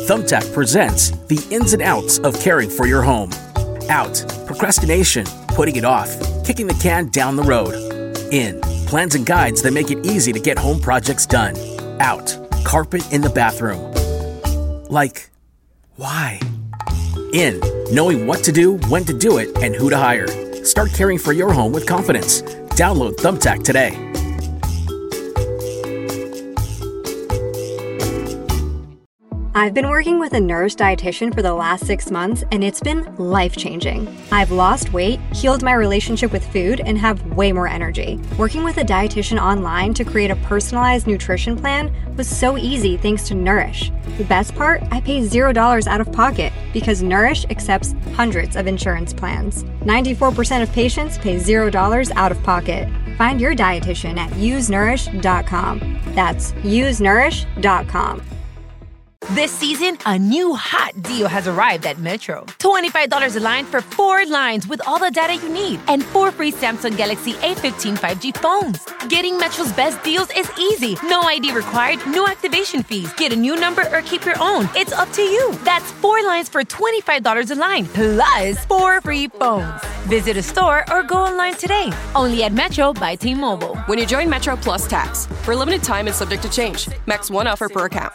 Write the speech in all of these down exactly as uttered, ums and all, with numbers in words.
Thumbtack presents the ins and outs of caring for your home. Out, procrastination, putting it off, kicking the can down the road. In, plans and guides that make it easy to get home projects done. Out, carpet in the bathroom. Like, why? In, knowing what to do, when to do it, and who to hire. Start caring for your home with confidence. Download Thumbtack today. I've been working with a Nourish dietitian for the last six months, and it's been life-changing. I've lost weight, healed my relationship with food, and have way more energy. Working with a dietitian online to create a personalized nutrition plan was so easy thanks to Nourish. The best part? I pay zero dollars out of pocket because Nourish accepts hundreds of insurance plans. ninety-four percent of patients pay zero dollars out of pocket. Find your dietitian at use nourish dot com. That's use nourish dot com. This season, a new hot deal has arrived at Metro. twenty-five dollars a line for four lines with all the data you need and four free Samsung Galaxy A fifteen five G phones. Getting Metro's best deals is easy. No I D required, no activation fees. Get a new number or keep your own. It's up to you. That's four lines for twenty-five dollars a line, plus four free phones. Visit a store or go online today. Only at Metro by T-Mobile. When you join Metro Plus Tax, for a limited time and subject to change. Max one offer per account.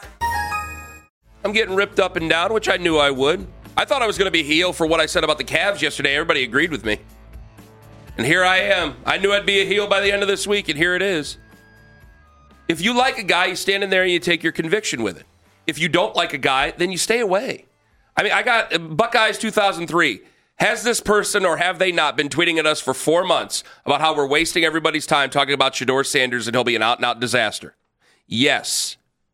I'm getting ripped up and down, which I knew I would. I thought I was going to be heel for what I said about the Cavs yesterday. Everybody agreed with me. And here I am. I knew I'd be a heel by the end of this week, and here it is. If you like a guy, you stand in there and you take your conviction with it. If you don't like a guy, then you stay away. I mean, I got Buckeyes two thousand three. Has this person or have they not been tweeting at us for four months about how we're wasting everybody's time talking about Shedeur Sanders and he'll be an out-and-out disaster? Yes.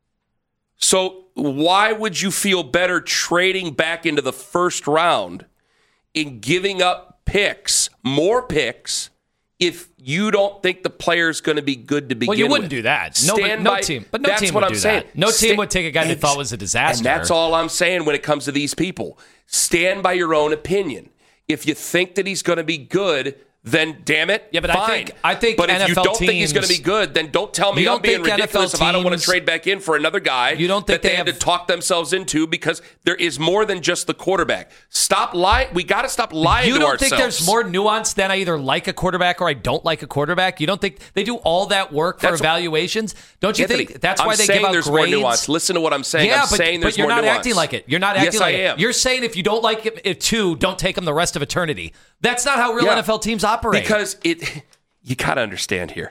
So why would you feel better trading back into the first round and giving up picks, more picks, if you don't think the player's going to be good to begin with? Well, you wouldn't with? do that. No, Stand no by, team. But no that's team what would I'm do saying. that. No Sta- team would take a guy they thought was a disaster. And that's all I'm saying when it comes to these people. Stand by your own opinion. If you think that he's going to be good, then damn it, yeah, but fine. I think I think but N F L if you don't teams, think he's going to be good, then don't tell me you I'm don't being think ridiculous N F L if I don't want to teams- trade back in for another guy You don't think that they, they had have- to talk themselves into, because there is more than just the quarterback. Stop lying. We got to stop lying You to don't ourselves. think there's more nuance than I either like a quarterback or I don't like a quarterback? You don't think they do all that work for That's- evaluations? Don't you Anthony, think that's I'm why they saying give out there's grades? more nuance. Listen to what I'm saying. Yeah, I'm but, saying there's but you're more not nuance. acting like it. You're not acting yes, like I it. am. You're saying if you don't like it, it too, don't take them the rest of eternity. That's not how real Yeah. N F L teams operate. Because it, you got to understand here.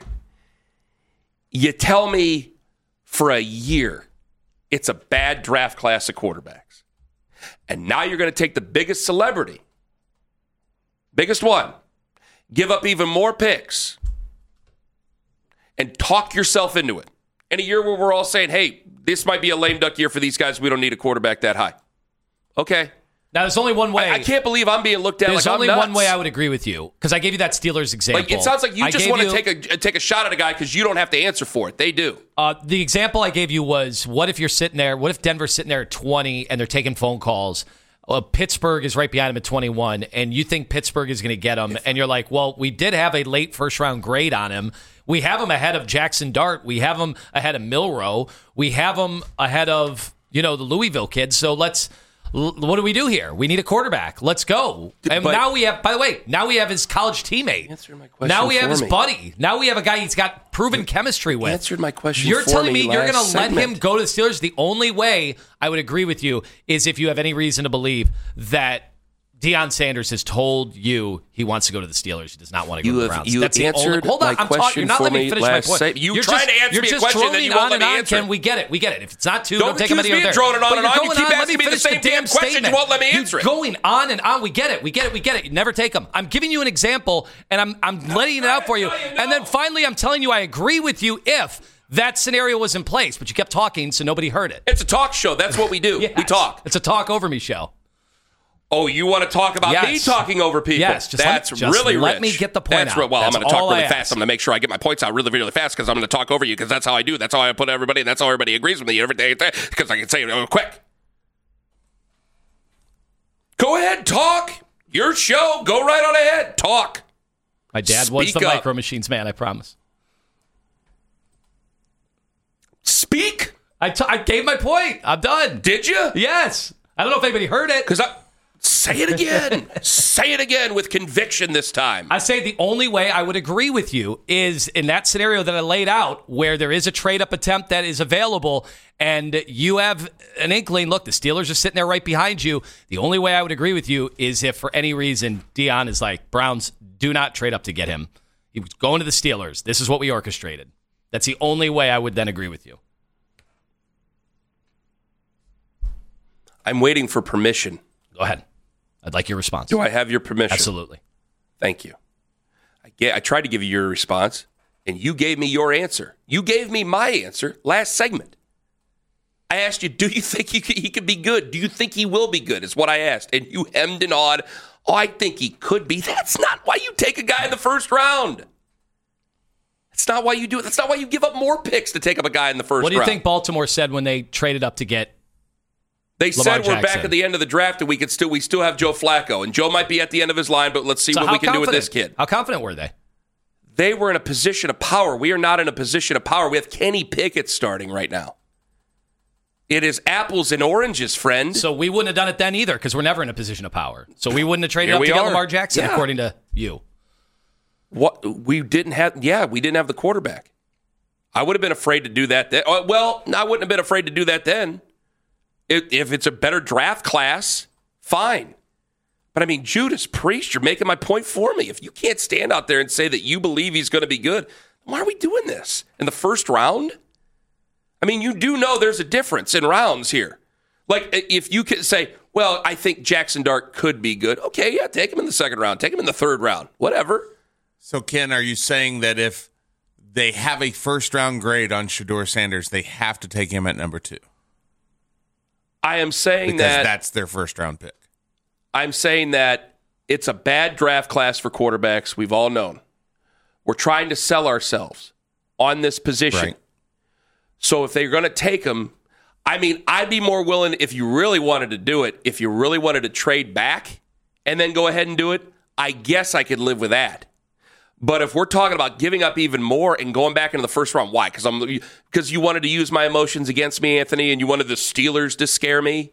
You tell me for a year it's a bad draft class of quarterbacks. And now you're going to take the biggest celebrity, biggest one, give up even more picks, and talk yourself into it. In a year where we're all saying, hey, this might be a lame duck year for these guys. We don't need a quarterback that high. Okay. Now, there's only one way. I, I can't believe I'm being looked at There's like I'm only nuts. one way I would agree with you, because I gave you that Steelers example. Like, it sounds like you I just gave want to you- take a take a shot at a guy because you don't have to answer for it. They do. Uh, the example I gave you was, what if you're sitting there, what if Denver's sitting there at twenty and they're taking phone calls? Uh, Pittsburgh is right behind him at twenty-one, and you think Pittsburgh is going to get him, and you're like, well, we did have a late first-round grade on him. We have him ahead of Jackson Dart. We have him ahead of Milroe. We have him ahead of, you know, the Louisville kids. So let's... What do we do here? We need a quarterback. Let's go. And But- now we have, by the way, now we have his college teammate. Answer my question Now we have for his me. buddy. Now we have a guy he's got proven chemistry with. Answered my question You're for telling me me you're last going to let him segment. go to the Steelers? The only way I would agree with you is if you have any reason to believe that Deion Sanders has told you he wants to go to the Steelers. He does not want to go You to the have- Browns. you That's the answered only, hold on, my I'm talking. question You're not for letting me me finish my last point. seg- you You're trying just, to answer you're me a just question, then droning you on won't let and me on, answer Ken. it. We get it. We get it. If it's not two, Don't don't, take him accuse any me other. of droning on But and you're on. You going keep on. Let asking me me the finish same the damn damn question. You statement. won't let me answer it. You're going on and on. We get it. We get it. We get it. You never take them. I'm giving you an example, and I'm I'm letting it out for you. And then finally, I'm telling you I agree with you if that scenario was in place, but you kept talking, so nobody heard it. It's a talk show. That's what we do. Yes. We talk. It's a talk over me show. Oh, you want to talk about Yes. me talking over people? Yes, just let- That's just really let rich. me get the point That's out. Real, well, That's I'm going to talk all really I fast. ask. I'm going to make sure I get my points out really, really fast because I'm going to talk over you because that's how I do. That's how I put everybody. That's how everybody agrees with me every day because I can say it real quick. Go ahead, talk. Your show. Go right on ahead. Talk. My dad was Speak the up. Micro Machines man, I promise. Speak. I, t- I gave my point. I'm done. Did you? Yes. I don't know if anybody heard it. Because I say it again. Say it again with conviction this time. I say the only way I would agree with you is in that scenario that I laid out where there is a trade-up attempt that is available and you have an inkling, look, the Steelers are sitting there right behind you. The only way I would agree with you is if for any reason Dion is like, Browns, do not trade up to get him. He was going to the Steelers. This is what we orchestrated. That's the only way I would then agree with you. I'm waiting for permission. Go ahead. I'd like your response. Do I have your permission? Absolutely. Thank you. I, get, I tried to give you your response, and you gave me your answer. You gave me my answer last segment. I asked you, do you think he could, he could be good? Do you think he will be good, is what I asked. And you hemmed and hawed. Oh, I think he could be. That's not why you take a guy in the first round. That's not why you do it. That's not why you give up more picks to take up a guy in the first round. What do you round. think Baltimore said when they traded up to get They Lamar said we're Jackson. back at the end of the draft and we could still we still have Joe Flacco. And Joe might be at the end of his line, but let's see so what we can confident? do with this kid. How confident were they? They were in a position of power. We are not in a position of power. We have Kenny Pickett starting right now. It is apples and oranges, friend. So we wouldn't have done it then either because we're never in a position of power. So we wouldn't have traded Here up we to get are. Lamar Jackson, Yeah. according to you. What we didn't have, yeah, we didn't have the quarterback. I would have been afraid to do that then. Well, I wouldn't have been afraid to do that then. If, if it's a better draft class, fine. But I mean, Judas Priest, you're making my point for me. If you can't stand out there and say that you believe he's going to be good, why are we doing this in the first round? I mean, you do know there's a difference in rounds here. Like, if you could say, well, I think Jackson Dart could be good. Okay, yeah, take him in the second round. Take him in the third round. Whatever. So, Ken, are you saying that if they have a first-round grade on Shedeur Sanders, they have to take him at number two? I am saying because that that's their first-round pick. I'm saying that it's a bad draft class for quarterbacks. We've all known. We're trying to sell ourselves on this position. Right. So if they're going to take him, I mean, I'd be more willing, if you really wanted to do it, if you really wanted to trade back and then go ahead and do it, I guess I could live with that. But if we're talking about giving up even more and going back into the first round, why? Because I'm because you wanted to use my emotions against me, Anthony, and you wanted the Steelers to scare me?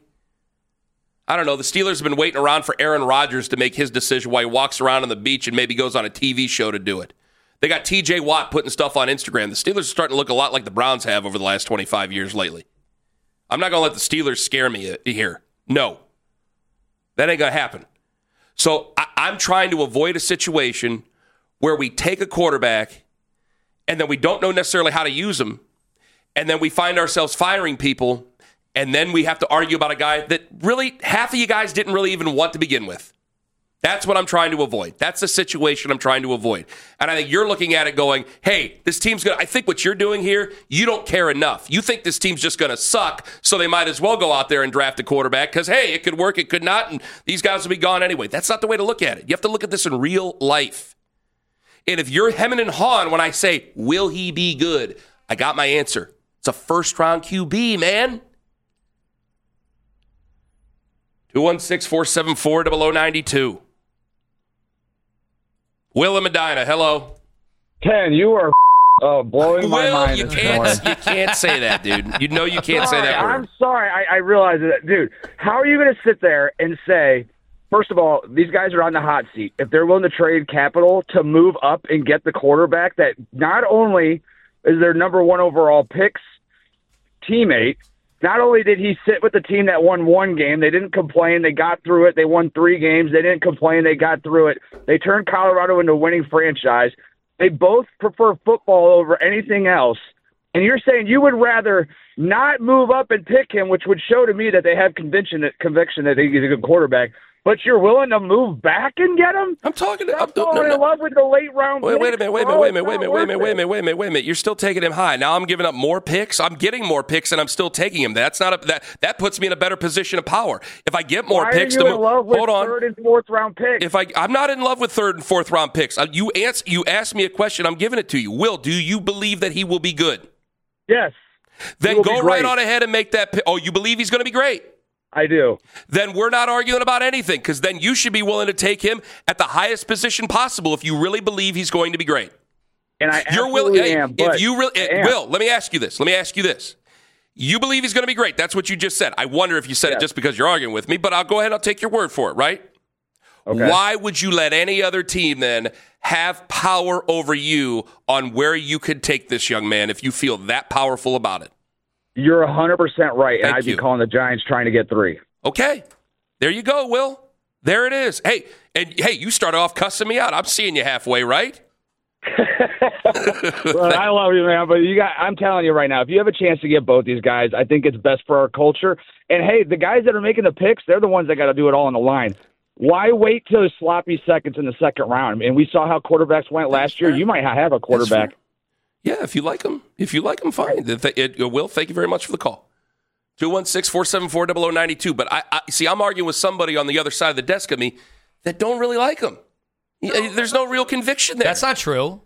I don't know. The Steelers have been waiting around for Aaron Rodgers to make his decision while he walks around on the beach and maybe goes on a T V show to do it. They got T J Watt putting stuff on Instagram. The Steelers are starting to look a lot like the Browns have over the last twenty-five years lately. I'm not going to let the Steelers scare me here. No. That ain't going to happen. So I- I'm trying to avoid a situation where we take a quarterback and then we don't know necessarily how to use them, and then we find ourselves firing people, and then we have to argue about a guy that really half of you guys didn't really even want to begin with. That's what I'm trying to avoid. That's the situation I'm trying to avoid. And I think you're looking at it going, hey, this team's going to, I think what you're doing here, you don't care enough. You think this team's just going to suck, so they might as well go out there and draft a quarterback because, hey, it could work, it could not, and these guys will be gone anyway. That's not the way to look at it. You have to look at this in real life. And if you're hemming and hawing when I say, will he be good? I got my answer. It's a first-round Q B, man. two one six, four seven four, zero zero nine two. Will in Medina, hello. Ken, you are uh, blowing my Will, mind you this can't, morning. you can't say that, dude. You know you can't sorry, say that word. I'm sorry. I, I realize that. Dude, how are you going to sit there and say, first of all, these guys are on the hot seat. If they're willing to trade capital to move up and get the quarterback that not only is their number one overall picks teammate, not only did he sit with the team that won one game, they didn't complain, they got through it, they won three games, they didn't complain, they got through it. They turned Colorado into a winning franchise. They both prefer football over anything else. And you're saying you would rather not move up and pick him, which would show to me that they have conviction that, conviction that he's a good quarterback, but you're willing to move back and get him? I'm talking to... I'm I'm, no, falling no. in love with the late round Wait, picks, wait a minute, wait a minute, bro. wait a minute, It's wait a minute, not wait a minute, worth wait a it. minute, wait a minute, wait a minute. You're still taking him high. Now I'm giving up more picks. I'm getting more picks, and I'm still taking him. That's not a that that puts me in a better position of power. If I get more Why picks, are you to in move, love with hold on. third and fourth round picks? If I I'm not in love with third and fourth round picks. Uh, You ans- you asked me a question. I'm giving it to you. Will, do you believe that he will be good? Yes. Then will go be right great. on ahead and make that pick. Oh, you believe he's going to be great? I do. Then we're not arguing about anything, because then you should be willing to take him at the highest position possible if you really believe he's going to be great. And I You're absolutely willing. am. But If you really, I am. Will, let me ask you this. Let me ask you this. You believe he's going to be great. That's what you just said. I wonder if you said yes. it just because you're arguing with me, but I'll go ahead and I'll take your word for it, right? Okay. Why would you let any other team then have power over you on where you could take this young man if you feel that powerful about it? You're one hundred percent right, and Thank I'd you. be calling the Giants trying to get three. Okay. There you go, Will. There it is. Hey, and hey, you started off cussing me out. I'm seeing you halfway, right? Well, I love you, man, but you got, I'm telling you right now, if you have a chance to get both these guys, I think it's best for our culture. And, hey, the guys that are making the picks, they're the ones that got to do it all on the line. Why wait till sloppy seconds in the second round? And we saw how quarterbacks went last year. You might have a quarterback. Yeah, if you like them, if you like them, fine. It, it, it, Will, thank you very much for the call. two one six, four seven four, zero zero nine two. But, I, I see, I'm arguing with somebody on the other side of the desk of me that don't really like them. There's no real conviction there. That's not true.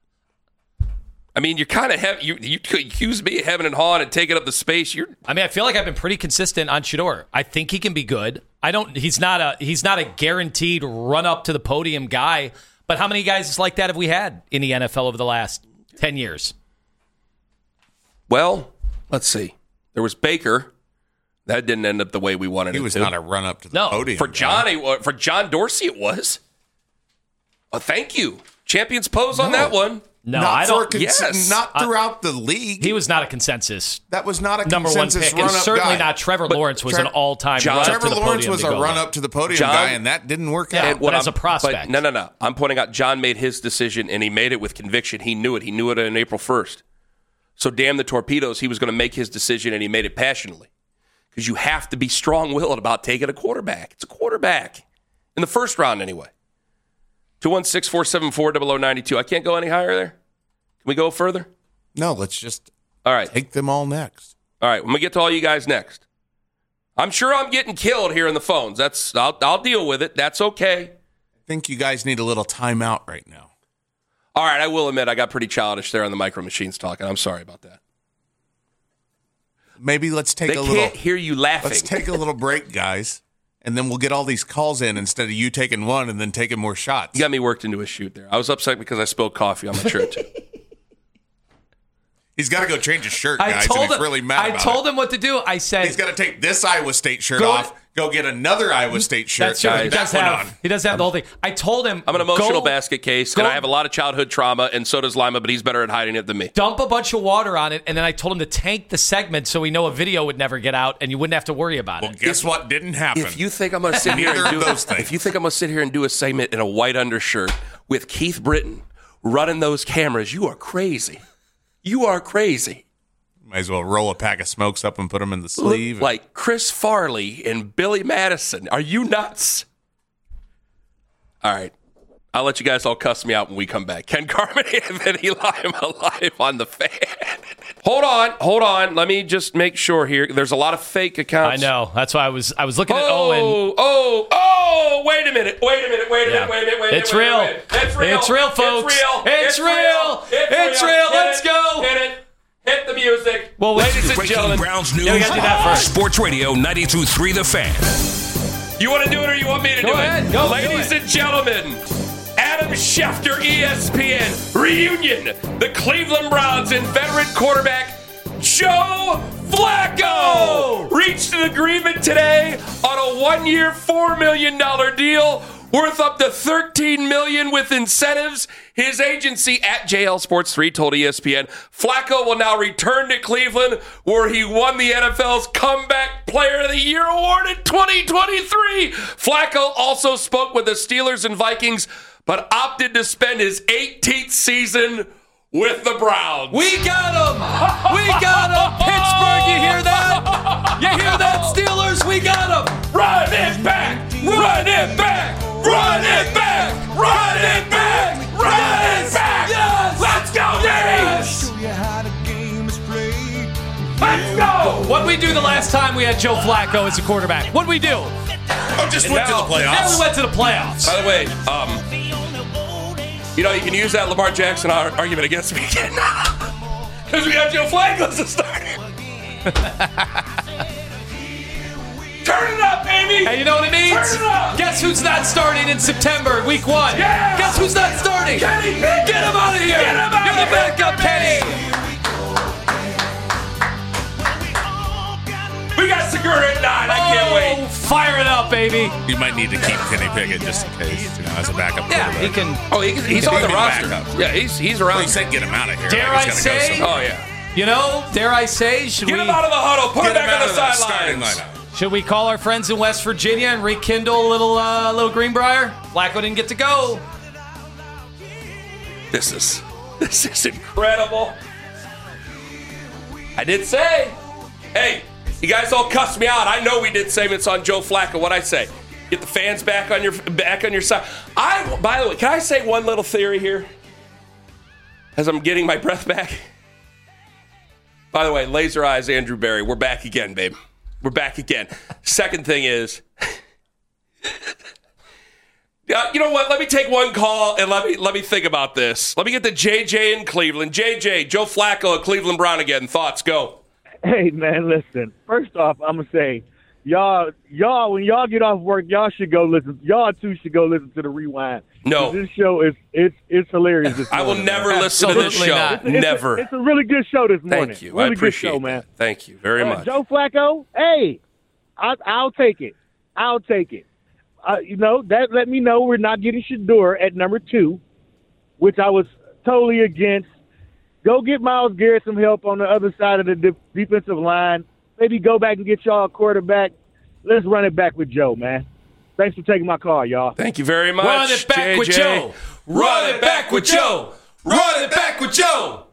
I mean, you're kind of heavy. You, you could accuse me of having and hawing and taking up the space. You're. I mean, I feel like I've been pretty consistent on Shedeur. I think he can be good. I don't. He's not a. He's not a guaranteed run up to the podium guy. But how many guys like that have we had in the N F L over the last ten years? Well, let's see. There was Baker. That didn't end up the way we wanted He it was to. not a run up to the No. podium. For Johnny, for John Dorsey, it was. Oh, thank you. Champions pose on No. that one. No, not I for don't. cons- yes. Not throughout the league. He was not a consensus that was not a number one consensus pick, and run-up certainly guy. not Trevor But Lawrence was Tre- an all-time John- run up Trevor to the Lawrence podium was to a go run there. up to the podium John- guy, and that didn't work Yeah. out. And what but as I'm- a prospect. But no, no, no. I'm pointing out John made his decision, and he made it with conviction. He knew it. He knew it on April first. So damn the torpedoes. He was going to make his decision, and he made it passionately. Because you have to be strong-willed about taking a quarterback. It's a quarterback. In the first round, anyway. two one six, four seven four, zero zero nine two. I can't go any higher there? Can we go further? No, let's just All right. take them all next. All right. I'm going to get to all you guys next. I'm sure I'm getting killed here in the phones. That's I'll, I'll deal with it. That's okay. I think you guys need a little timeout right now. All right. I will admit I got pretty childish there on the Micro Machines talking. I'm sorry about that. Maybe let's take They a can't little. hear you laughing. Let's take a little break, guys, and then we'll get all these calls in instead of you taking one and then taking more shots. You got me worked into a shoot there. I was upset because I spilled coffee on my shirt. He's got to go change his shirt, I guys, told and he's him. really mad I about told it. him what to do. I said He's got to take this Iowa State shirt Go- off, go get another Iowa State shirt, that's true. He and does that one have. on. He does have the whole thing. I told him. I'm an emotional go, basket case, go- and I have a lot of childhood trauma, and so does Lima, but he's better at hiding it than me. Dump a bunch of water on it, and then I told him to tank the segment so we know a video would never get out, and you wouldn't have to worry about Well, it. guess what didn't happen? If you think I'm going to sit here Neither and of do those things. if you think I'm going to sit here and do a segment in a white undershirt with Keith Britton running those cameras, you are crazy. You are crazy. Might as well roll a pack of smokes up and put them in the sleeve. Like Chris Farley and Billy Madison. Are you nuts? All right. I'll let you guys all cuss me out when we come back. Ken Carmen and Eli live on the Fan. Hold on. Hold on. Let me just make sure here. There's a lot of fake I accounts. know. That's why I was. I was looking at Owen. Oh, oh, oh, wait a minute. Wait a minute. Wait a Yeah. minute. Wait a minute. Wait a minute. It's wait a real. minute. It's real. It's real, folks. It's real. It's real. It's, It's real. Hit Let's it. go. Hit it. Hit the music. Well, ladies and Breaking gentlemen. Browns news. Yeah, we gotta do that first. Sports Radio ninety-two point three The Fan. You want to do it or you want me to Go do ahead. it? Go, Ladies do it. and gentlemen, Adam Schefter, E S P N, reunion. The Cleveland Browns and veteran quarterback Joe Flacco reached an agreement today on a one-year, four million dollars deal worth up to thirteen million dollars with incentives. His agency at J L Sports three told E S P N Flacco will now return to Cleveland, where he won the N F L's Comeback Player of the Year award in twenty twenty-three. Flacco also spoke with the Steelers and Vikings, but opted to spend his eighteenth season with the Browns. We got him. We got him. Pittsburgh, you hear that? You hear that, Steelers? We got him. Run it back! Run it back! Run it back! Run it back! Run it back! Yes! Let's go, Dave! Let's go! What'd we do the last time we had Joe Flacco as a quarterback? What'd we do? oh, just went now- to the playoffs. Yeah, we went to the playoffs. By the way, um, you know, you can use that Lamar Jackson ar- argument against me again. Because we got Joe Flacco as a starter. Turn it up, baby! And you know what it means? Turn it up! Guess who's not starting in September, week one? Yeah! Guess who's not starting? Kenny Pickett! Get him out of here! Get him out You're of the here! backup, Kenny! Massacre at nine. I can't wait. Oh, fire it up, baby. You might need to keep Kenny Pickett just in case, you know, as a backup Yeah, quarterback. he can. Oh, he, he's He on can the be roster. backup. Yeah, he's he's around. Well, he said get him out of here. Dare Like, I he's gotta go say? somewhere. Oh yeah. You know, dare I say, should Get we him out of the huddle. Put Get him him back out on of the the starting sidelines. lineup. should we call our friends in West Virginia and rekindle a little uh, little Greenbrier? Flacco didn't get to go. This is this is incredible. I did say, hey, you guys all cussed me out. I know we did segments on Joe Flacco. What'd I say? Get the fans back on your back on your side. I, by the way, can I say one little theory here? As I'm getting my breath back. By the way, laser eyes, Andrew Berry. We're back again, babe. We're back again. Second thing is, uh, you know what? Let me take one call and let me let me think about this. Let me get the J J in Cleveland. J J, Joe Flacco at Cleveland Brown again. Thoughts? Go. Hey, man, listen. First off, I'm going to say, y'all, y'all, when y'all get off work, y'all should go listen. Y'all, too, should go listen to the Rewind. No. This show is it's it's hilarious this I will morning, never man. listen to this Absolutely show. not. It's a- it's a- Never. It's a really good show this morning. Thank you. Really I appreciate good show, man. that. Thank you very Uh, much. Joe Flacco, hey, I, I'll take it. I'll take it. Uh, you know, that let me know we're not getting Shador at number two, which I was totally against. Go get Myles Garrett some help on the other side of the de- defensive line. Maybe go back and get y'all a quarterback. Let's run it back with Joe, man. Thanks for taking my call, y'all. Thank you very much. Run it back J J. with Joe. Run it back with Joe. Run it back with Joe.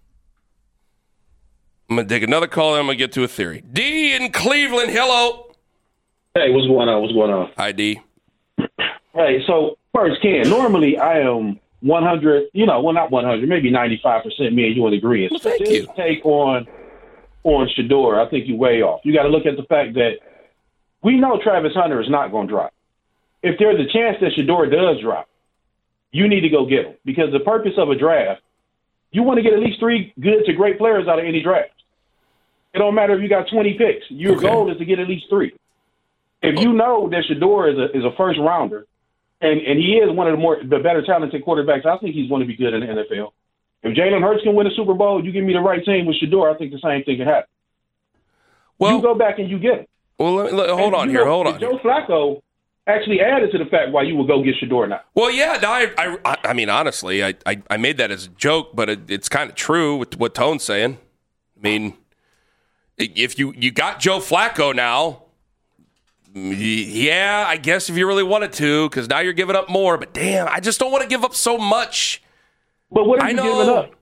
I'm going to take another call and I'm going to get to a theory. D in Cleveland. Hello. Hey, what's going on? What's going on? Hi, D. Hey, so first, Ken, normally I am one hundred, you know, well, not one hundred, maybe ninety-five percent me and you in agreement. Well, thank this you. take on, on Shador, I think you're way off. You got to look at the fact that we know Travis Hunter is not going to drop. If there's a chance that Shador does drop, you need to go get him. Because the purpose of a draft, you want to get at least three good to great players out of any draft. It don't matter if you got twenty picks. Your Okay. goal is to get at least three. If you know that Shador is a is a first rounder, and, and he is one of the more the better talented quarterbacks, I think he's going to be good in the N F L. If Jalen Hurts can win a Super Bowl, you give me the right team with Shador, I think the same thing can happen. Well, you go back and you get him. well let me, let, hold And on you here. know, Hold on. Joe Here. Flacco actually added to the fact why you would go get Shador now. Well, yeah. No, I, I, I mean, honestly, I, I, I made that as a joke, but it, it's kind of true with what Tone's saying. I mean, if you, you got Joe Flacco now, yeah, I guess if you really wanted to, because now you're giving up more. But damn, I just don't want to give up so much. But what are I you know. giving up?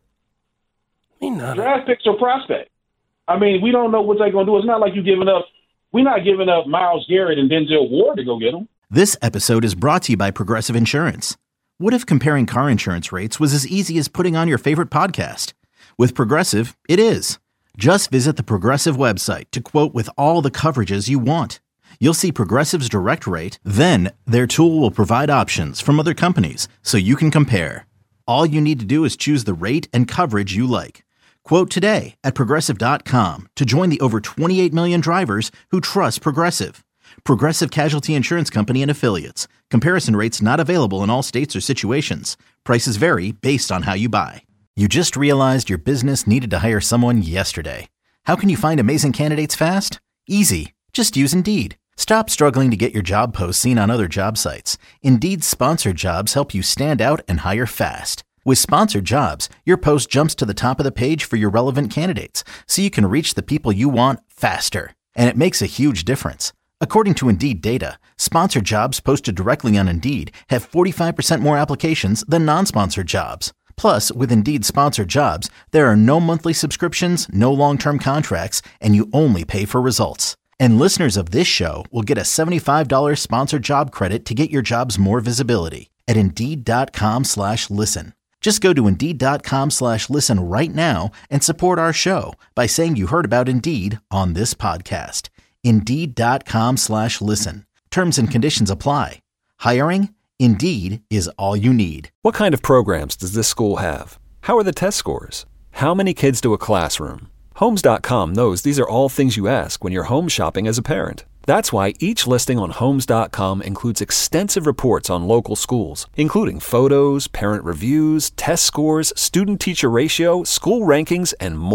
I mean, not Draft picks or prospect. I mean, we don't know what they're going to do. It's not like you giving up. We're not giving up Myles Garrett and Denzel Ward to go get them. This episode is brought to you by Progressive Insurance. What if comparing car insurance rates was as easy as putting on your favorite podcast? With Progressive, it is. Just visit the Progressive website to quote with all the coverages you want. You'll see Progressive's direct rate, then their tool will provide options from other companies so you can compare. All you need to do is choose the rate and coverage you like. Quote today at Progressive dot com to join the over twenty-eight million drivers who trust Progressive. Progressive Casualty Insurance Company and Affiliates. Comparison rates not available in all states or situations. Prices vary based on how you buy. You just realized your business needed to hire someone yesterday. How can you find amazing candidates fast? Easy. Just use Indeed. Stop struggling to get your job posts seen on other job sites. Indeed's sponsored jobs help you stand out and hire fast. With sponsored jobs, your post jumps to the top of the page for your relevant candidates, so you can reach the people you want faster. And it makes a huge difference. According to Indeed data, sponsored jobs posted directly on Indeed have forty-five percent more applications than non-sponsored jobs. Plus, with Indeed sponsored jobs, there are no monthly subscriptions, no long-term contracts, and you only pay for results. And listeners of this show will get a seventy-five dollars sponsored job credit to get your jobs more visibility at Indeed.com slash listen. Just go to Indeed.com slash listen right now and support our show by saying you heard about Indeed on this podcast. Indeed.com slash listen. Terms and conditions apply. Hiring? Indeed is all you need. What kind of programs does this school have? How are the test scores? How many kids do a classroom? Homes dot com knows these are all things you ask when you're home shopping as a parent. That's why each listing on Homes dot com includes extensive reports on local schools, including photos, parent reviews, test scores, student-teacher ratio, school rankings, and more.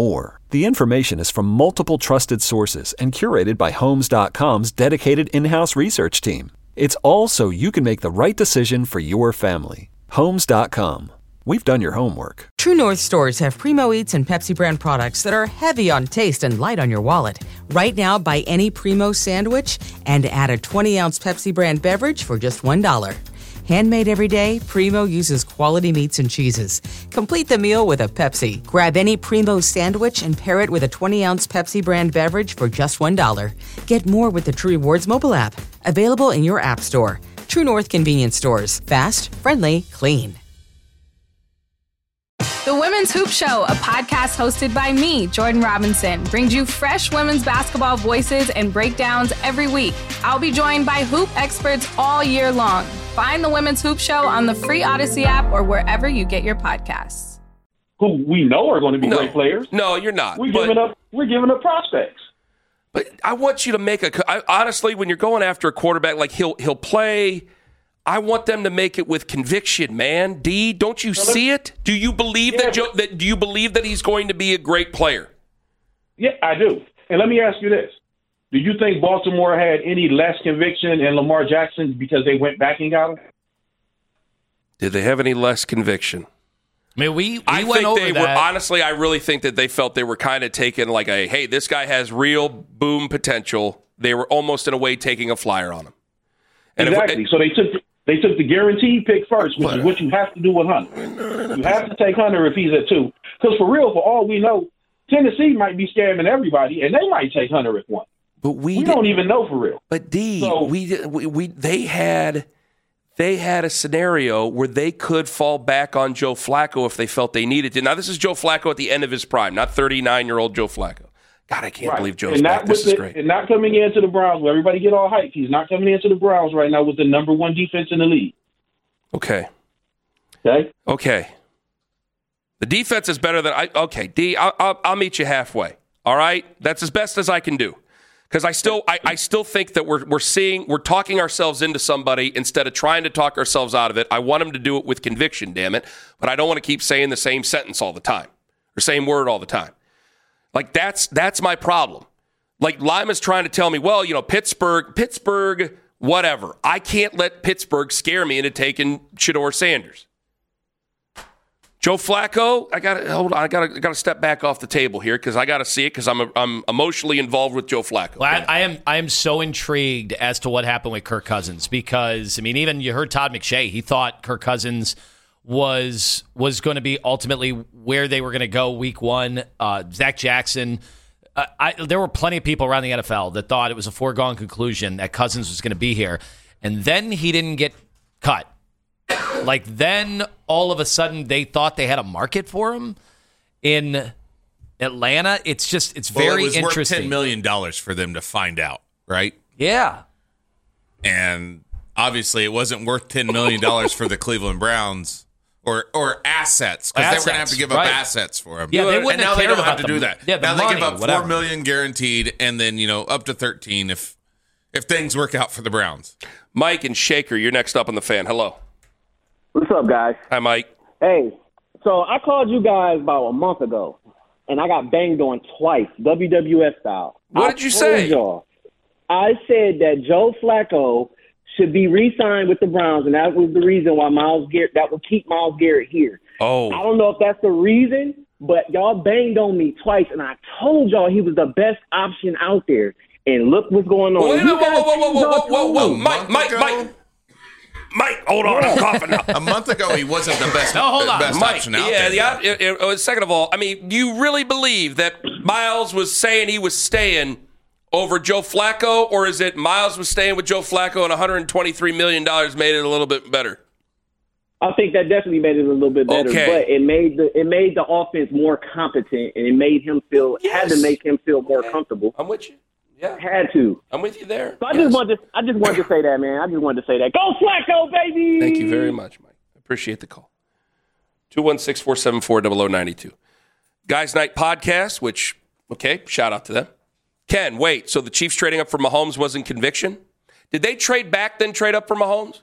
The information is from multiple trusted sources and curated by Homes dot com's dedicated in-house research team. It's all so you can make the right decision for your family. Homes dot com. We've done your homework. True North stores have Primo Eats and Pepsi brand products that are heavy on taste and light on your wallet. Right now, buy any Primo sandwich and add a twenty-ounce Pepsi brand beverage for just one dollar. Handmade every day, Primo uses quality meats and cheeses. Complete the meal with a Pepsi. Grab any Primo sandwich and pair it with a twenty-ounce Pepsi brand beverage for just one dollar. Get more with the True Rewards mobile app. Available in your app store. True North convenience stores. Fast, friendly, clean. The Women's Hoop Show, a podcast hosted by me, Jordan Robinson, brings you fresh women's basketball voices and breakdowns every week. I'll be joined by hoop experts all year long. Find the Women's Hoop Show on the free Odyssey app or wherever you get your podcasts. Who we know are going to be No. great players. No, you're not. We're But- giving up. We're giving up prospects. But I want you to make a. I, honestly, when you're going after a quarterback, like he'll he'll play. I want them to make it with conviction, man. D, don't you see it? Do you believe Yeah, that, Joe, that? Do you believe that he's going to be a great player? Yeah, I do. And let me ask you this: do you think Baltimore had any less conviction in Lamar Jackson because they went back and got him? Did they have any less conviction? I mean, we, we I went think over they that. were honestly. I really think that they felt they were kind of taking like a, hey, this guy has real boom potential. They were almost in a way taking a flyer on him. And exactly. If, so they took they took the guaranteed pick first, which is what you have to do with Hunter. You have to take Hunter if he's at two. Because for real, for all we know, Tennessee might be scamming everybody, and they might take Hunter at one. But we, we don't even know for real. But D, So- we, we we they had they had a scenario where they could fall back on Joe Flacco if they felt they needed to. Now this is Joe Flacco at the end of his prime, not thirty-nine-year-old Joe Flacco. God, I can't Right. believe Joe's and back. not This with is the- great. And not coming into the Browns where everybody get all hyped. He's not coming into the Browns right now with the number one defense in the league. Okay. Okay. Okay. The defense is better than I. Okay, D, I'll, I'll, I'll meet you halfway. All right, that's as best as I can do. Because I still, I, I still think that we're we're seeing, we're talking ourselves into somebody instead of trying to talk ourselves out of it. I want them to do it with conviction, damn it. But I don't want to keep saying the same sentence all the time or same word all the time. Like that's that's my problem. Like Lima's trying to tell me, well, you know, Pittsburgh, Pittsburgh, whatever. I can't let Pittsburgh scare me into taking Shedeur Sanders. Joe Flacco, I got to hold on. I got to got to step back off the table here because I got to see it because I'm a, I'm emotionally involved with Joe Flacco. Well, I, I am I am so intrigued as to what happened with Kirk Cousins because I mean, even you heard Todd McShay. He thought Kirk Cousins was was going to be ultimately where they were going to go week one. Uh, Zach Jackson. Uh, I, there were plenty of people around the N F L that thought it was a foregone conclusion that Cousins was going to be here, and then he didn't get cut. Like then, all of a sudden, they thought they had a market for him in Atlanta. It's just it's Well, very it was interesting. worth ten million dollars for them to find out, right? Yeah, and obviously, it wasn't worth ten million dollars for the Cleveland Browns. Or or assets, because they were going to have to give up right. assets for him. Yeah, they wouldn't and now have they cared don't have about to the- do that. yeah, the now they money, give up whatever. four million guaranteed, and then you know up to thirteen if if things work out for the Browns. Mike and Shaker, you're next up on the Fan. Hello. What's up, guys? Hi, Mike. Hey, so I called you guys about a month ago, and I got banged on twice, W W F style. What I did you told say? Y'all, I said that Joe Flacco should be re-signed with the Browns, and that was the reason why Myles Garrett, that would keep Myles Garrett here. Oh. I don't know if that's the reason, but y'all banged on me twice, and I told y'all he was the best option out there. And look what's going on. Wait, You whoa, whoa, guys whoa, whoa, whoa, whoa, whoa, whoa, changed Mike, Mike, Mike, Mike, hold on, I'm coughing now. A month ago, he wasn't the best, No, hold on. best Mike, option out yeah, there. the op- it, it, oh, second of all, I mean, you really believe that Miles was saying he was staying over Joe Flacco, or is it Miles was staying with Joe Flacco and one hundred twenty-three million dollars made it a little bit better? I think that definitely made it a little bit better, Okay. but it made the it made the offense more competent, and it made him feel had to make him feel more comfortable. I'm with you. Yeah, had to. I'm with you there. So I just wanted to, I just wanted to say that, man. I just wanted to say that. Go Flacco, baby! Thank you very much, Mike. I appreciate the call. two one six, four seven four, zero zero nine two. Guys Night Podcast, which, okay, shout out to them. Ken, wait, so the Chiefs trading up for Mahomes wasn't conviction? Did they trade back, then trade up for Mahomes?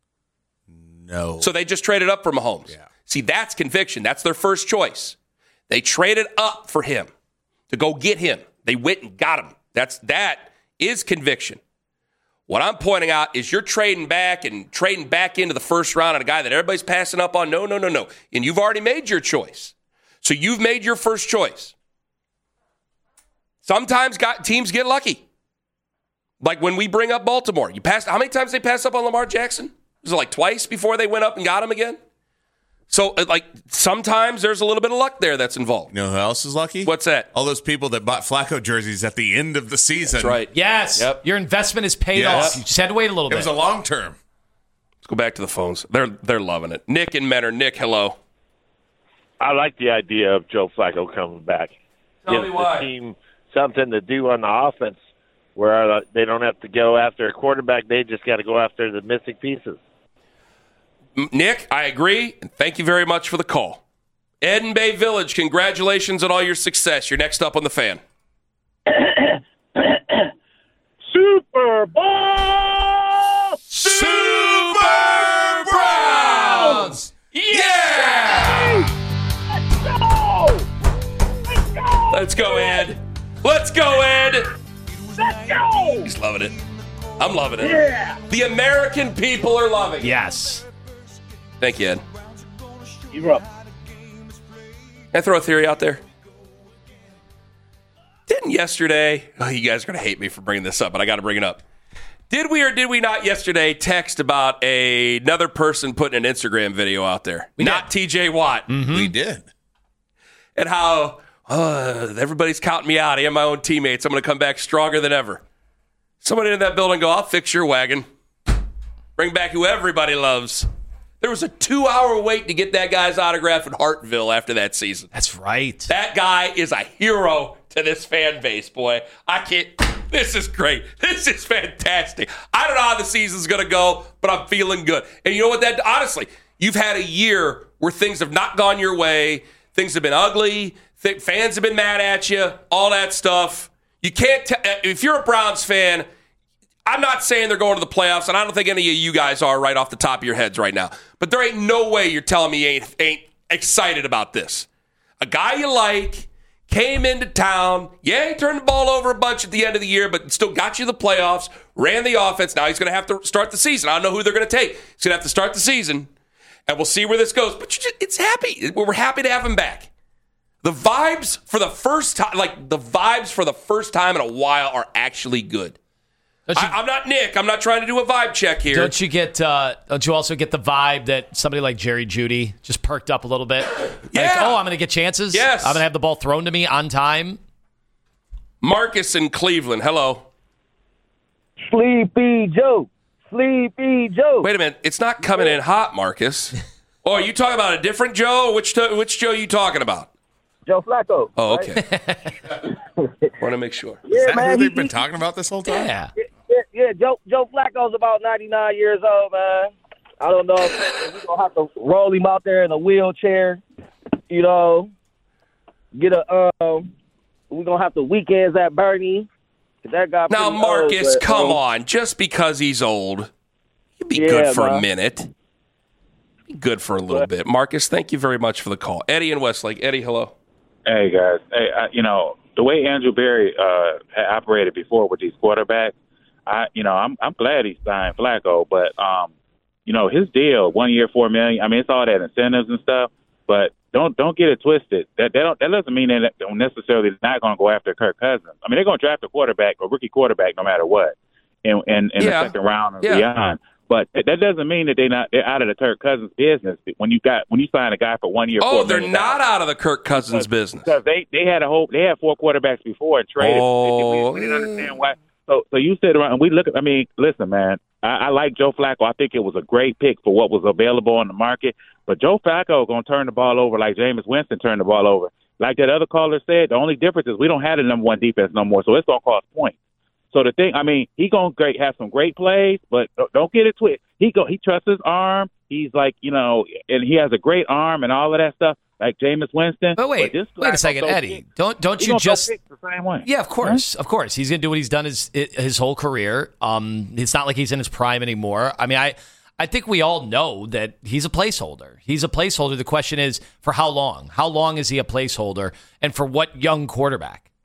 No. So they just traded up for Mahomes. Yeah. See, that's conviction. That's their first choice. They traded up for him. to go get him. They went and got him. That's that is conviction. What I'm pointing out is you're trading back and trading back into the first round on a guy that everybody's passing up on. No, no, no, no. And you've already made your choice. So you've made your first choice. Sometimes got, teams get lucky. Like when we bring up Baltimore. You passed. How many times they passed up on Lamar Jackson? Was it like twice before they went up and got him again? So, like, sometimes there's a little bit of luck there that's involved. You know who else is lucky? What's that? All those people that bought Flacco jerseys at the end of the season. That's right. Yes. Yep. Your investment is paid Yes. off. You just had to wait a little It bit. was a long term. Let's go back to the phones. They're they're loving it. Nick and Menor. Nick, hello. I like the idea of Joe Flacco coming back. Tell Gives me why. the team something to do on the offense where uh, they don't have to go after a quarterback. They just got to go after the missing pieces. Nick, I agree, and thank you very much for the call. Ed in Bay Village, congratulations on all your success. You're next up on the Fan. Super Bowl! Super Browns! Yeah! Let's go! Let's go! Let's go, Ed. Let's go, Ed. Let's go! He's loving it. I'm loving it. Yeah! The American people are loving it. Yes. Thank you, Ed. You're up. Can I throw a theory out there? Didn't yesterday, oh, you guys are going to hate me for bringing this up, but I got to bring it up. Did we or did we not yesterday text about a, another person putting an Instagram video out there? We not T J Watt. Mm-hmm. We did. And how uh, everybody's counting me out. I am my own teammates. I'm going to come back stronger than ever. Somebody in that building go, I'll fix your wagon. Bring back who everybody loves. There was a two-hour wait to get that guy's autograph in Hartville after that season. That's right. That guy is a hero to this fan base, boy. I can't. This is great. This is fantastic. I don't know how the season's going to go, but I'm feeling good. And you know what? That honestly, you've had a year where things have not gone your way. Things have been ugly. Th- fans have been mad at you. All that stuff. You can't. T- if you're a Browns fan, I'm not saying they're going to the playoffs, and I don't think any of you guys are right off the top of your heads right now. But there ain't no way you're telling me you ain't, ain't excited about this. A guy you like came into town. Yeah, he turned the ball over a bunch at the end of the year, but still got you the playoffs, ran the offense. Now he's going to have to start the season. I don't know who they're going to take. He's going to have to start the season, and we'll see where this goes. But you just, it's happy. We're happy to have him back. The vibes for the first time, like the vibes for the first time in a while are actually good. You, I, I'm not Nick. I'm not trying to do a vibe check here. Don't you get? Uh, don't you also get the vibe that somebody like Jerry Jeudy just perked up a little bit? Yeah. Like, oh, I'm going to get chances. Yes. I'm going to have the ball thrown to me on time. Marcus in Cleveland. Hello. Sleepy Joe. Sleepy Joe. Wait a minute. It's not coming in hot, Marcus. Oh, are you talking about a different Joe? Which to, which Joe are you talking about? Joe Flacco. Oh, right? okay. Want to make sure. Yeah, Is that man, who they've he- been he- talking about this whole time? Yeah. Yeah, yeah, Joe Joe Flacco's about ninety-nine years old, man. I don't know if we're gonna have to roll him out there in a wheelchair. You know, get a um. We're gonna have to weekends at Bernie. That guy. Now, pretty Marcus, old, but, come um, on. Just because he's old, he'd be Yeah, good for a man. minute. Be good for a little bit. Marcus, thank you very much for the call. Eddie in Westlake. Eddie, hello. Hey, guys. Hey, I, you know, the way Andrew Berry uh, had operated before with these quarterbacks, I, you know, I'm I'm glad he signed Flacco, but um, you know, his deal, one year, four million. I mean, it's all that incentives and stuff, but don't don't get it twisted. That that, don't, that doesn't mean that they're necessarily not going to go after Kirk Cousins. I mean, they're going to draft a quarterback, a rookie quarterback, no matter what, in in, in Yeah. the second round and Yeah. beyond. But that doesn't mean that they're not they're out of the Kirk Cousins business. When you got when you sign a guy for one year, Oh, four they're million not out of the Kirk Cousins business. because they, they had a whole they had four quarterbacks before and traded. Oh. we, we didn't understand why. So so you sit around and we look at. I mean, listen, man. I, I like Joe Flacco. I think it was a great pick for what was available on the market. But Joe Flacco going to turn the ball over like Jameis Winston turned the ball over. Like that other caller said, the only difference is we don't have the number one defense no more, so it's going to cost points. So the thing, I mean, he going to have some great plays, but don't- don't get it twisted. He go, he trusts his arm. He's like, you know, and he has a great arm and all of that stuff, like Jameis Winston. But wait, this wait a Flacco second, so Eddie. big. Don't don't He you gonna throw just? picks the same way. Yeah, of course, of course. He's going to do what he's done his his whole career. Um, it's not like he's in his prime anymore. I mean, I I think we all know that he's a placeholder. He's a placeholder. The question is, for how long? How long is he a placeholder, and for what young quarterback?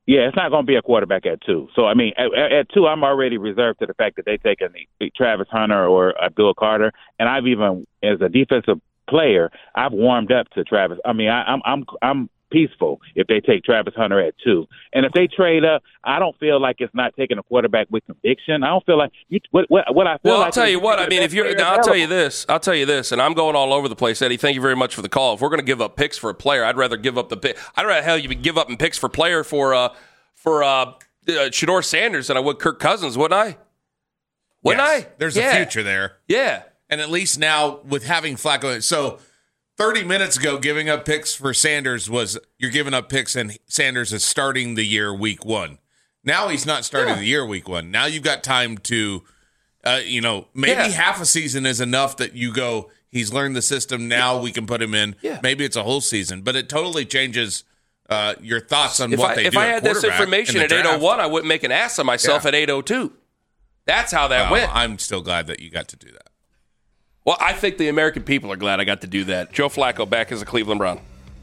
Yeah, it's not going to be a quarterback at two. So, I mean, at, at two, I'm already reserved to the fact that they taking Travis Hunter or Abdul Carter. And I've even, as a defensive player, I've warmed up to Travis. I mean, I, I'm I'm I'm peaceful if they take Travis Hunter at two. And if they trade up, I don't feel like it's not taking a quarterback with conviction. I don't feel like you, what, what, what I feel well, like. I'll tell you what. I mean, if you're, I'll tell you this. I'll tell you this, and I'm going all over the place, Eddie. Thank you very much for the call. If we're going to give up picks for a player, I'd rather give up the pick. I'd rather hell you give up in picks for player for uh for uh, uh Shedeur Sanders than I would Kirk Cousins, wouldn't I? Wouldn't yes, I? There's yeah. a future there. Yeah, and at least now with having Flacco, so. thirty minutes ago, giving up picks for Sanders was you're giving up picks and Sanders is starting the year week one. Now he's not starting yeah. the year week one. Now you've got time to, uh, you know, maybe yeah. half a season is enough that you go, he's learned the system. Now we can put him in. Yeah. Maybe it's a whole season, but it totally changes uh, your thoughts on if what I, they if do. If I at had this information in at eight oh one, I wouldn't make an ass of myself yeah. at eight oh two. That's how that well, went. I'm still glad that you got to do that. Well, I think the American people are glad I got to do that. Joe Flacco back as a Cleveland Brown.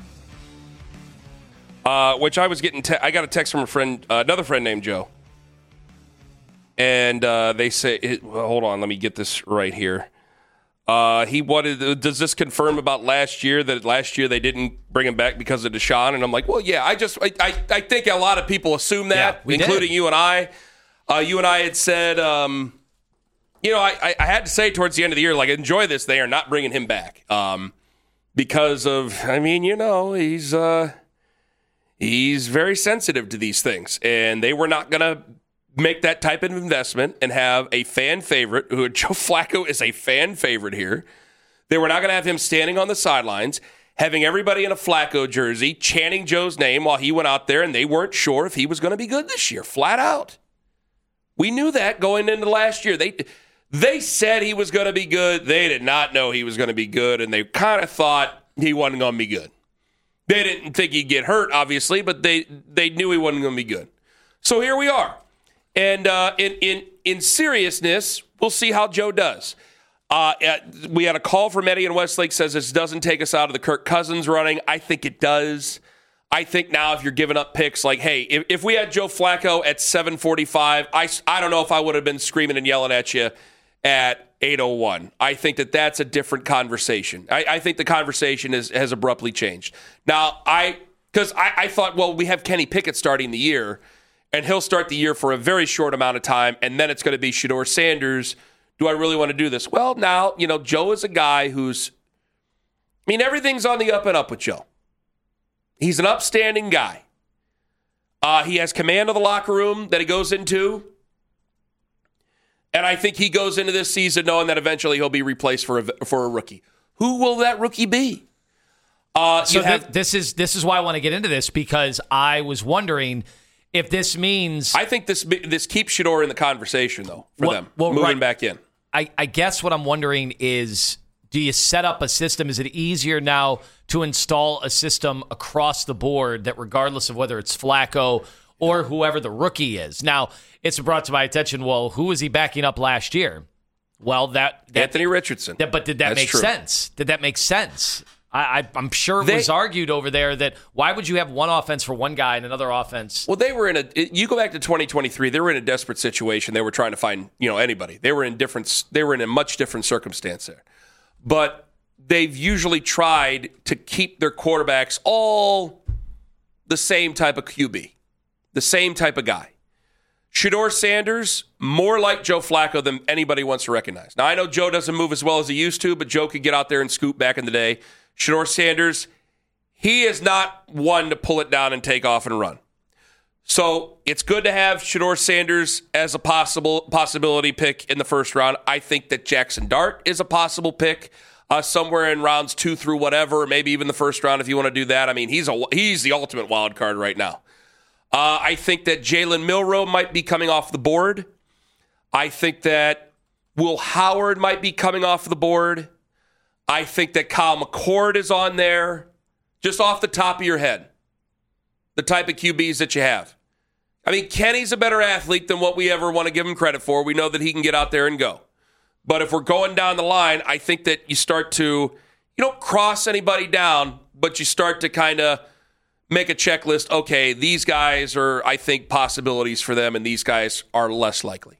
Uh, which I was getting, te- I got a text from a friend, uh, another friend named Joe. And uh, they say, it, well, hold on, let me get this right here. Uh, he wanted, does this confirm about last year, that last year they didn't bring him back because of Deshaun? And I'm like, well, yeah, I just, I, I, I think a lot of people assume that, yeah, including did. you and I. Uh, you and I had said, um, you know, I, I had to say towards the end of the year, like, enjoy this. They are not bringing him back um, because of, I mean, you know, he's uh, he's very sensitive to these things. And they were not going to make that type of investment and have a fan favorite, who Joe Flacco is a fan favorite here. They were not going to have him standing on the sidelines, having everybody in a Flacco jersey, chanting Joe's name while he went out there, and they weren't sure if he was going to be good this year, flat out. We knew that going into last year. They... They said he was going to be good. They did not know he was going to be good, and they kind of thought he wasn't going to be good. They didn't think he'd get hurt, obviously, but they they knew he wasn't going to be good. So here we are. And uh, in, in, in seriousness, we'll see how Joe does. Uh, we had a call from Eddie in Westlake, says this doesn't take us out of the Kirk Cousins running. I think it does. I think now if you're giving up picks, like, hey, if, if we had Joe Flacco at seven forty-five, I, I don't know if I would have been screaming and yelling at you at eight oh one. I think that that's a different conversation. I, I think the conversation is, has abruptly changed. Now, I because I, I thought, well, we have Kenny Pickett starting the year, and he'll start the year for a very short amount of time, and then it's going to be Shedeur Sanders. Do I really want to do this? Well, now, you know, Joe is a guy who's, I mean, everything's on the up and up with Joe. He's an upstanding guy. Uh, he has command of the locker room that he goes into. And I think he goes into this season knowing that eventually he'll be replaced for a, for a rookie. Who will that rookie be? Uh, so have, th- this is this is why I want to get into this, because I was wondering if this means... I think this this keeps Shedeur in the conversation, though, for well, them, well, moving right. back in. I, I guess what I'm wondering is, do you set up a system? Is it easier now to install a system across the board that regardless of whether it's Flacco or whoever the rookie is? Now, it's brought to my attention, well, who was he backing up last year? Well, that... that Anthony Richardson. That, but did that That's make true. sense? Did that make sense? I, I, I'm sure it They- was argued over there that why would you have one offense for one guy and another offense? Well, they were in a. You go back to twenty twenty-three. They were in a desperate situation. They were trying to find, you know, anybody. They were in different. They were in a much different circumstance there, but they've usually tried to keep their quarterbacks all the same type of Q B, the same type of guy. Shedeur Sanders, more like Joe Flacco than anybody wants to recognize. Now, I know Joe doesn't move as well as he used to, but Joe could get out there and scoop back in the day. Shedeur Sanders, he is not one to pull it down and take off and run. So it's good to have Shedeur Sanders as a possible possibility pick in the first round. I think that Jackson Dart is a possible pick uh, somewhere in rounds two through whatever, maybe even the first round if you want to do that. I mean, he's a he's the ultimate wild card right now. Uh, I think that Jalen Milroe might be coming off the board. I think that Will Howard might be coming off the board. I think that Kyle McCord is on there, just off the top of your head, the type of Q Bs that you have. I mean, Kenny's a better athlete than what we ever want to give him credit for. We know that he can get out there and go. But if we're going down the line, I think that you start to, you don't cross anybody down, but you start to kind of make a checklist. Okay, these guys are, I think, possibilities for them, and these guys are less likely.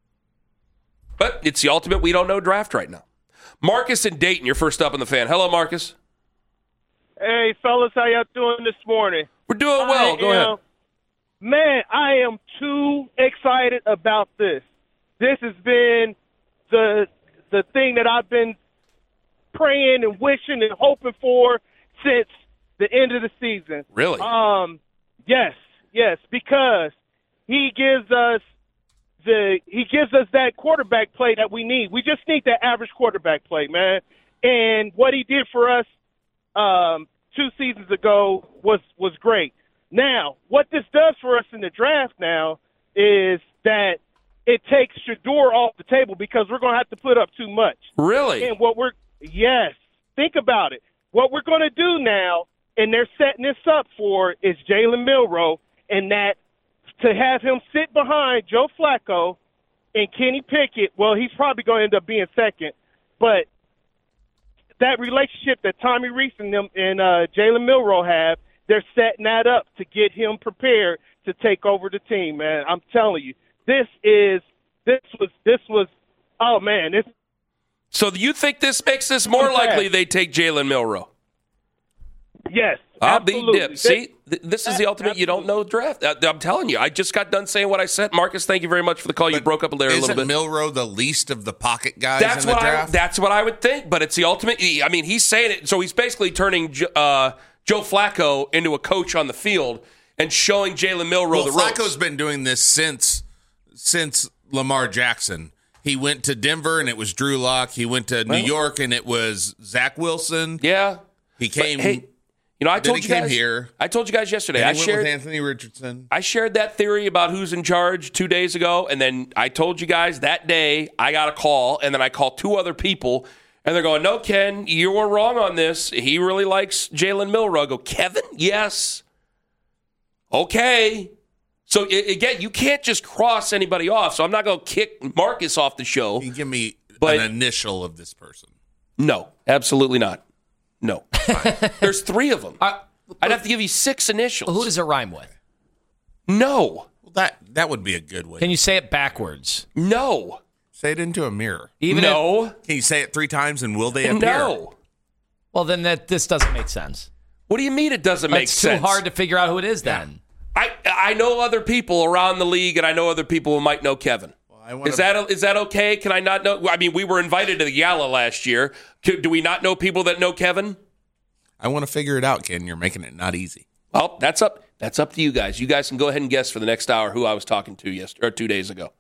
But it's the ultimate we don't know draft right now. Marcus in Dayton, you're first up on the Fan. Hello, Marcus. Hey, fellas, how y'all doing this morning? We're doing well. I Go am, ahead. Man, I am too excited about this. This has been the the thing that I've been praying and wishing and hoping for since the end of the season. Really? Um, yes, yes, because he gives us the he gives us that quarterback play that we need. We just need that average quarterback play, man. And what he did for us um, two seasons ago was was great. Now, what this does for us in the draft now is that it takes Shedeur off the table because we're going to have to put up too much. Really? And what we're yes, think about it. What we're going to do now, and they're setting this up for, is Jalen Milroe, and that to have him sit behind Joe Flacco and Kenny Pickett. Well, he's probably going to end up being second, but that relationship that Tommy Rees and them and uh, Jalen Milroe have, they're setting that up to get him prepared to take over the team, man. I'm telling you, this is this was this was oh man. This, so you think this makes this more likely they take Jalen Milroe? Yes, I'll absolutely. be dipped. See, th- this is the ultimate you don't know draft. I- I'm telling you, I just got done saying what I said. Marcus, thank you very much for the call. You broke up there a little Isn't bit. Milroe the least of the pocket guys That's in the what I. draft? That's what I would think. But it's the ultimate. I mean, he's saying it. So he's basically turning uh, Joe Flacco into a coach on the field and showing Jalen Milroe well, the ropes. Flacco's been doing this since since Lamar Jackson. He went to Denver and it was Drew Lock. He went to New Well. York and it was Zach Wilson. Yeah, he came. But, hey, you know, I then told he you came guys here. I told you guys yesterday. Then I he went shared with Anthony Richardson. I shared that theory about who's in charge two days ago, and then I told you guys that day I got a call, and then I called two other people, and they're going, "No, Ken, you were wrong on this. He really likes Jalen Milroe." I go, "Kevin, yes, okay." So I- again, you can't just cross anybody off. So I'm not going to kick Marcus off the show. You give me But- an initial of this person. No, absolutely not. No, there's three of them. I'd have to give you six initials. Who does it rhyme with? No. Well, that that would be a good way. Can you say it backwards? No. Say it into a mirror. Even no. if- Can you say it three times and will they appear? No. Well, then that this doesn't make sense. What do you mean it doesn't make it's sense? too hard to figure out who it is then. I I know other people around the league, and I know other people who might know Kevin. wanna- Is that is that okay? Can I not know? I mean, we were invited to the gala last year. Do we not know people that know Kevin? I want to figure it out, Ken. You're making it not easy. Well, that's up. That's up to you guys. You guys can go ahead and guess for the next hour who I was talking to yesterday or two days ago.